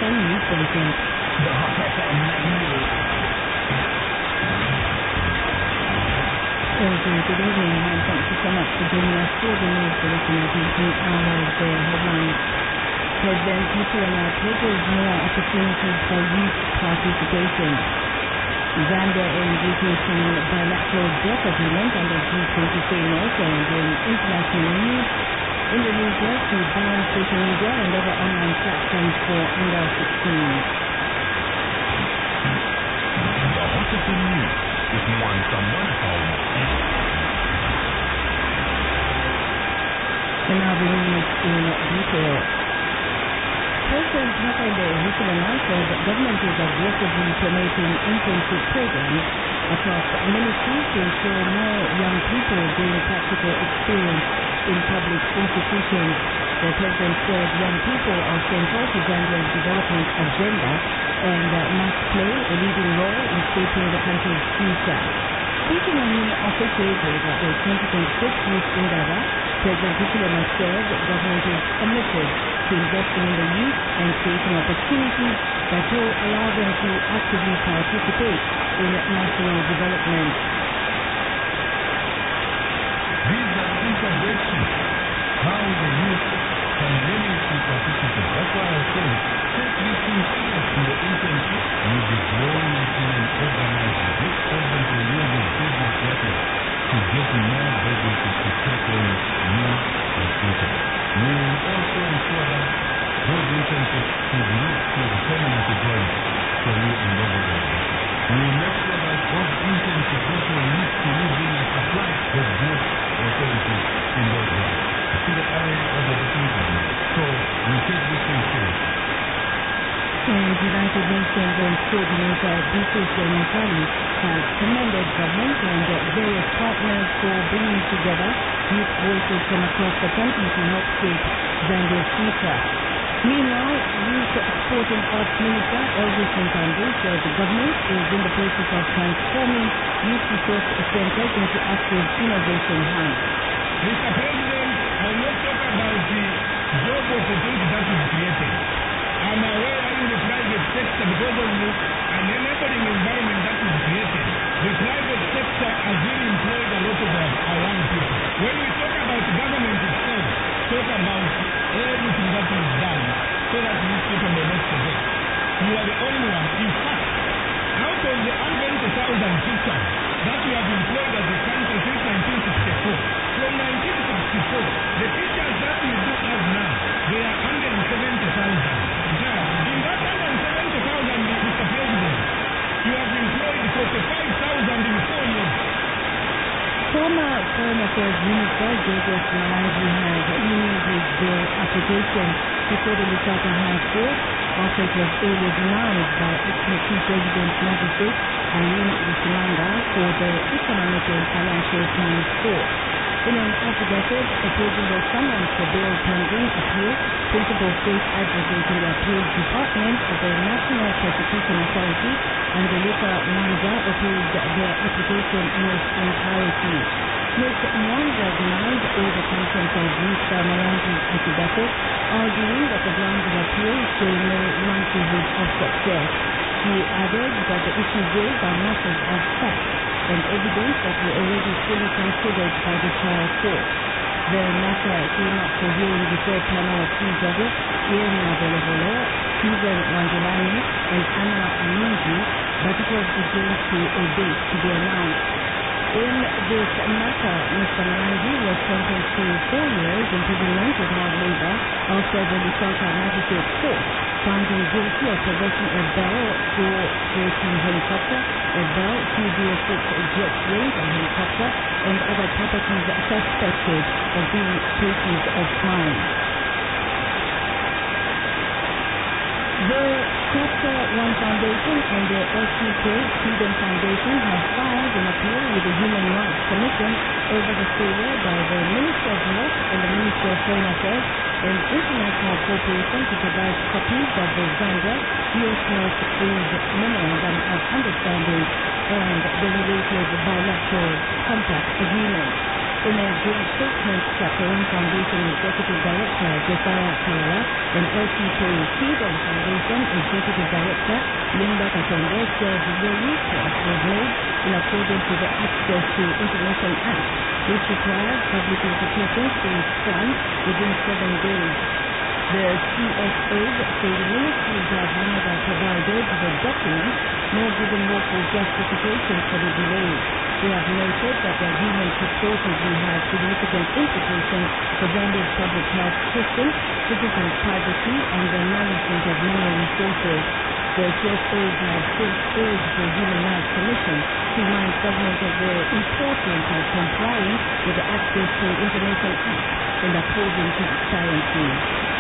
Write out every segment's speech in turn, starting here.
FM News Bulletin. The Hot FM News. Good evening and thank you so much for joining us for the News Bulletin of the hour of the headlines. President Hichilema pledges more opportunities for youth participation. Zambia is witnessing bilateral debt agreement under G20 framework. And in international news, Indonesia to ban social media and other online platforms for under 16s. The Hot FM News with Mwanta Mwanakauma. And now the news in detail. President Hakainde Hichilema said the government is aggressively promoting internship programs across ministries to ensure more young people gain practical experience in public institutions. The president said young people are central to Zambia's development agenda and must play a leading role in shaping the country's future. Speaking on the official day at the 2026 Youth Indaba, President Hichilema said the government is committed to investing in the youth and creating opportunities that will allow them to actively participate in national development. These are interventions, how the youth can meaningfully participate. That's why I say, take these things seriously. The internship will be growing and organizing. This president will use the business methods to get more businesses to take on new recruiters. We will also ensure that those internships should lead to permanent employment for you in those organizations. We will make sure that those internships also lead to you being a supplier of goods or services in those areas. See the area of opportunity. So we take this thing seriously. And United Nations Coordinator Bitrus Mutale has commended government and various partners for bringing together youth voices from across the country to help shape Zambia's future. Meanwhile, Youth, Sport and Arts Minister Elvis Nkambi said the government is in the process of transforming youth resource centers into active innovation hubs. Mr. President, I will not talk about the job opportunity that is created. I'm aware in the private sector because of an enabling environment that is created. The private sector has really employed a lot of our young people. When we talk about government itself, talk about everything that is done so that these people may not forget. You are the only one. In fact, out of the 120,000 teachers that we have employed as a country since 1964, from 1964, the teachers that we do have now, they are 170,000. Now, in that 170,000, Mr. President, you have employed 45,000 in 4 years. Former Foreign Affairs Minister Joseph Marangi has renewed his bail application before the Lusaka High Court after it was earlier denied by acting Chief Resident Magistrate Irene Usimanga for the Economic and Financial Crimes Court. In an affidavit, opposing the summons for bail pending appeal, Principal State Advocate in the Appeals Department of the National Prosecution Authority, Angelica Mwanja, opposed their application in its entirety. Ms. Mwanja denied all the contents of Mr. Marangi's affidavit, arguing that the grounds of appeal show no likelihood of success. She added that the issues raised are matters of fact and evidence that were already fully considered by the trial court. The matter came up for hearing before a panel of 3 judges, Ian Navolevolo, Stephen Wandelani, and Anna Amunji, but it was adjourned to a date to be announced. In this matter, Mr. Marangi was sentenced to 4 years imprisonment with hard labor after the Lusaka Magistrate Court found him guilty of possessing a Bell 440 helicopter, a Bell 206 jet ranger helicopter, and other properties suspected of being places of crime. The Chapter 1 Foundation and the LCK Freedom Foundation have filed an appeal with the Human Rights Commission over the failure by the Minister of Health and the Minister of Foreign Affairs and International Cooperation to provide copies of the Zambia U.S. Health Aid Memorandum of Understanding and the related bilateral compact agreement. In a joint statement, Chapter 1 Foundation Executive Director Josara Kalala and LCK Freedom Foundation Executive Director, Linda Katonde, said the request was made in accordance with the Access to Information Act, which requires public institutions to respond within 7 days. The CSOs say the ministries have neither provided the documents nor given lawful justification for the delay. They have noted that the agreement purportedly has significant implications for Zambia's public health system, citizens' privacy, and the management of mineral resources. The CSOs have since urged the Human Rights Commission to remind government of the importance of complying with the Access to Information Act and upholding transparency.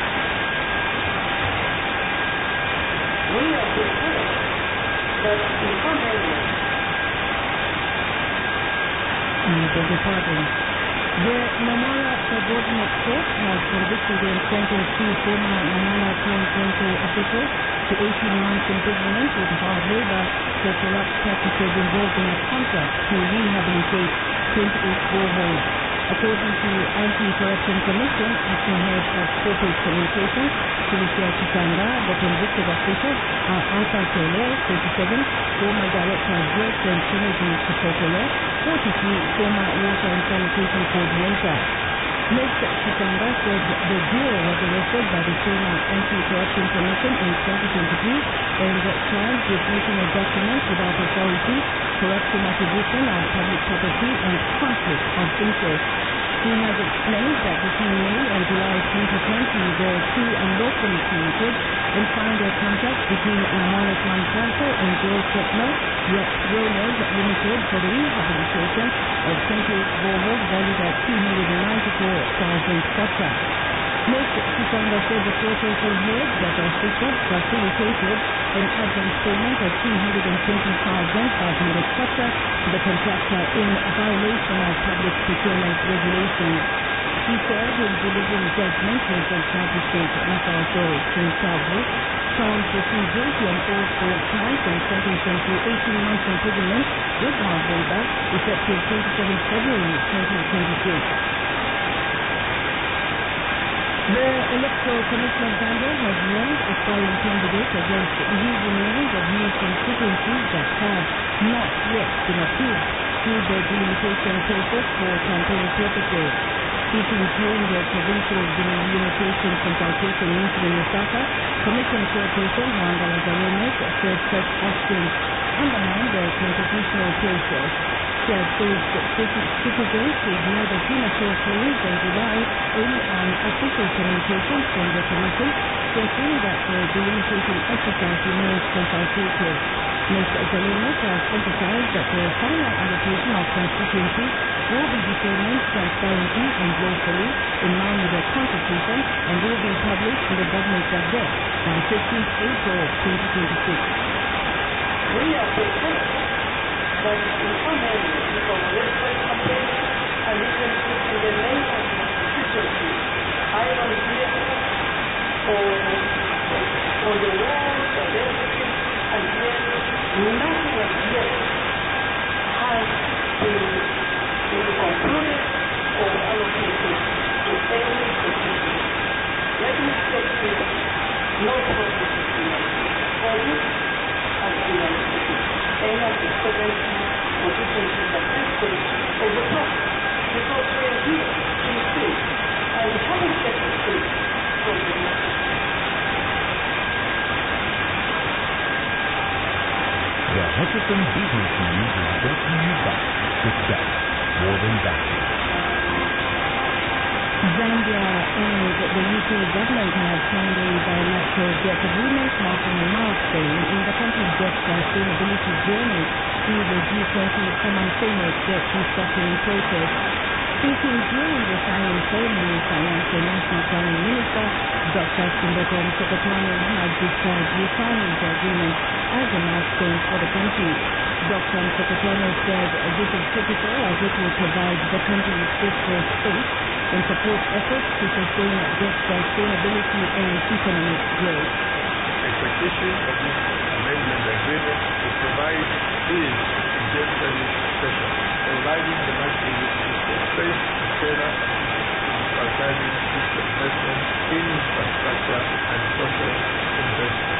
We are prepared, but inconvenient. Beg your pardon. The Manala Subordinate Court has convicted and sentenced 2 former Manala Town Council officials to 18 months imprisonment with hard labor for corrupt practices involved in a contract to rehabilitate 28 boreholes. According to Anti-Corruption Commission, acting head of corporate communications, Felicia Chikanga, the convicted officials are Arthur Tole, 37, former director of Works and Kennedy Chikotole, 43, former water and sanitation coordinator. Ms. Chikanga said the duo was arrested by the former Anti-Corruption Commission in 2023 and charged with making a document without authority, corrupting acquisition of public property, and conflict of interest. He has explained that between May and July 2020, the two unlawfully created and signed a contract between Manala Town Council and Joy Techno, yet Rollers Limited, for the rehabilitation of 28 boreholes valued at 294,000 kwacha. Ms. Chikanga said the court also heard that the officials facilitated an advance payment of 320,500 kwacha to the contractor in violation of public procurement regulations. She said in delivering judgment, Judge Magistrate Masaoso Chinsabu found the two guilty on all 4 counts and sentenced them to 18 months imprisonment with hard labor effective 27 February 2026. The Electoral Commission of Zambia has warned aspiring candidates against using names of new constituencies that have not yet been approved through the delimitation process for campaign purposes. Speaking during the provincial delimitation consultation meeting in Lusaka, Commission Chairperson Wanga Lazarenes said such actions undermine the constitutional process. She has urged citizens to ignore the premature claims and rely only on official communications from the Commission, stressing that the delimitation exercise remains consultative. Ms. Zalemes has emphasized that the final allocation of constituencies will be determined transparently and lawfully in line with the Constitution and will be published in the Government Gazette by 15th April 2026. We are prepared, but inconvenient for electoral campaigns and even putting the name of the constituency either here or on the walls or everything, and yet nothing as yet has been concluded or allocated to any constituency. Let me state this, no progress has been made. Audit has been allocated any of the 70 constituencies at this stage of the process, because we are here in state and we haven't set the state from the next. The Hutchison Business News is brought to you by Success, more than value. Zambia and the UK government have signed a bilateral debt agreement marking a milestone in the country's debt sustainability journey through the G20 Common Framework Debt Restructuring process. Speaking during the signing ceremony, Finance and National Planning Minister Dr. Simbaton Sekatane has described the signing the agreement as a milestone for the country. Dr. Sekatane said this is critical as it will provide the country with fiscal space and support efforts to sustain debt sustainability and economic growth. Expectation of this amendment agreement to provide ease in debt service succession, enlarging the national fiscal space, and further emphasizing fiscal investment in infrastructure and social investment.